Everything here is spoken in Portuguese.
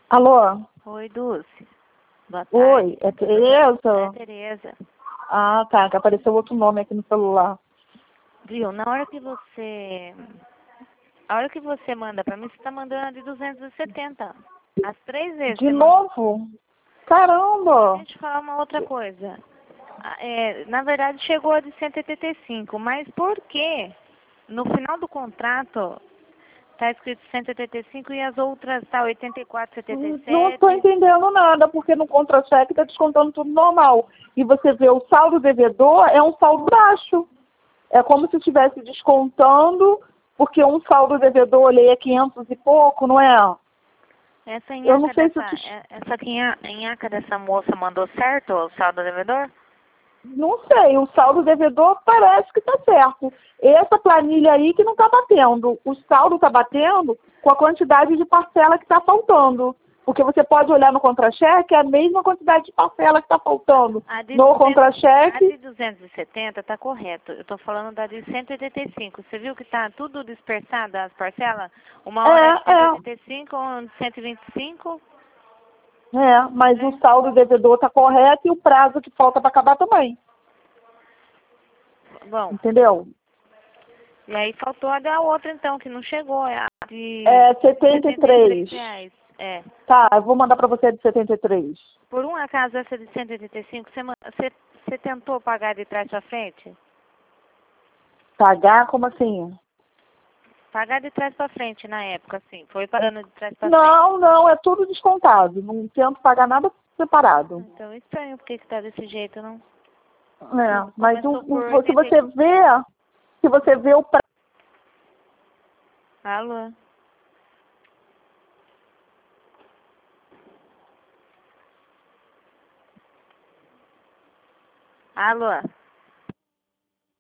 Alô? Oi, Dulce. Boa tarde. Oi, é Tereza? É Tereza. Ah, tá, que apareceu outro nome aqui no celular. Viu, na hora que você... A hora que você manda pra mim, você tá mandando a de 270. As 3 vezes De você mandou. novo? Caramba! Deixa eu te falar uma outra coisa. Na verdade, chegou a de 185, mas por que no final do contrato tá escrito 185 e as outras tá 84, Não estou 77? entendendo nada, porque no contra-cheque está descontando tudo normal. E você vê o saldo devedor é um saldo baixo. É como se estivesse descontando, porque um saldo devedor olhei é 500 e pouco, não é? Essa Eu não nhaca sei se... dessa, essa nhaca dessa moça mandou certo o saldo devedor? Não sei, o saldo devedor parece que está certo. Essa planilha aí que não está batendo. O saldo está batendo com a quantidade de parcela que está faltando. Porque você pode olhar no contra-cheque, é a mesma quantidade de parcela que está faltando. No contra-cheque... A de 270 tá correto. Eu tô falando da de 185. Você viu que tá tudo dispersado as parcelas? Uma hora é de 185, uma de 125. Mas o saldo devedor está correto e o prazo que falta para acabar também. Bom. Entendeu? E aí faltou a da outra então, que não chegou. É a de... É 73. reais. É. Tá, eu vou mandar para você a de 73. Por um acaso essa de 185, você tentou pagar de trás pra frente? Pagar como assim? Pagar de trás pra frente na época, assim. Foi pagando de trás pra frente. Não, é tudo descontado. Não tento pagar nada separado. Então, estranho porque que tá desse jeito, não? Mas se você vê o prazo... Alô? Alô?